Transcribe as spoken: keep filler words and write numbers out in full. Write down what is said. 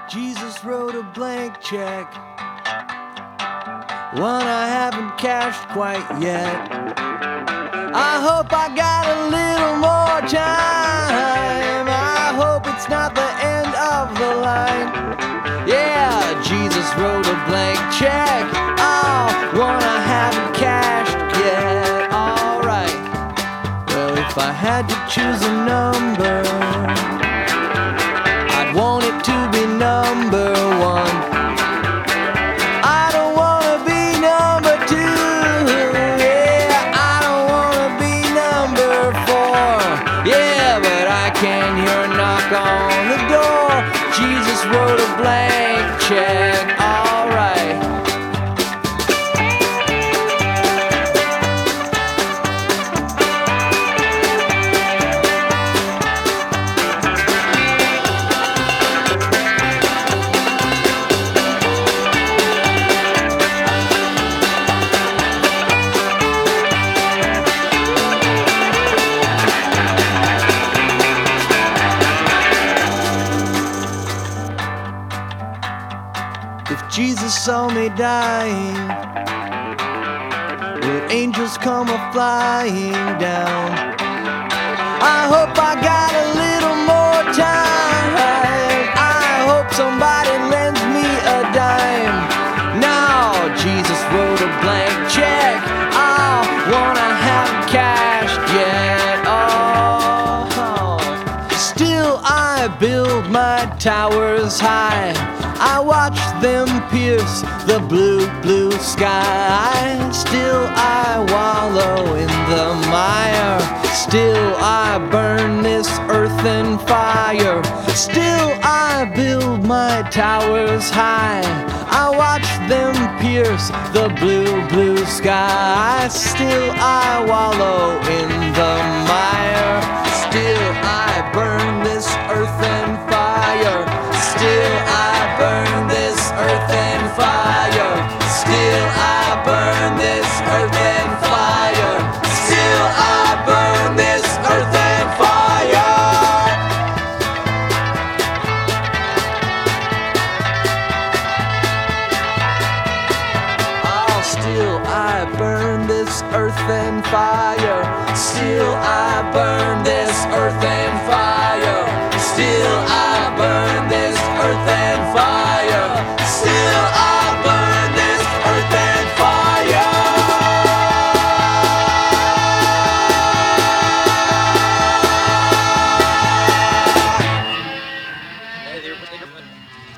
Jesus wrote a blank check, one I haven't cashed quite yet. I hope I got a little more time. I hope it's not the end of the line. Yeah, Jesus wrote a blank check, oh, one I haven't cashed yet. Alright, well, if I had to choose a number, I'd want it to be number one. I don't wanna be number two. Yeah, I don't wanna be number four. Yeah, but I can hear a knock on the door. Jesus wrote a blank check, alright. If Jesus saw me dying, will angels come a-flying down? I hope I got a little more time. I hope somebody lends me a dime. Now Jesus wrote a blank check, oh, one I haven't cashed yet. Oh, still I build my towers high. I watch them pierce the blue, blue sky. Still I wallow in the mire. Still I burn this earth in fire. Still I build my towers high. I watch them pierce the blue, blue sky. Still I wallow in the mire. Still I burn this earth in fire. Still I burn this earth in fire. Still I burn this earth in fire. Still I burn this earth in fire. Oh, still I burn this earth in fire. Still I burn this earth in fire. Still I burn this earth and fire. Still I burn this earth and fire. Hey, they were- they were-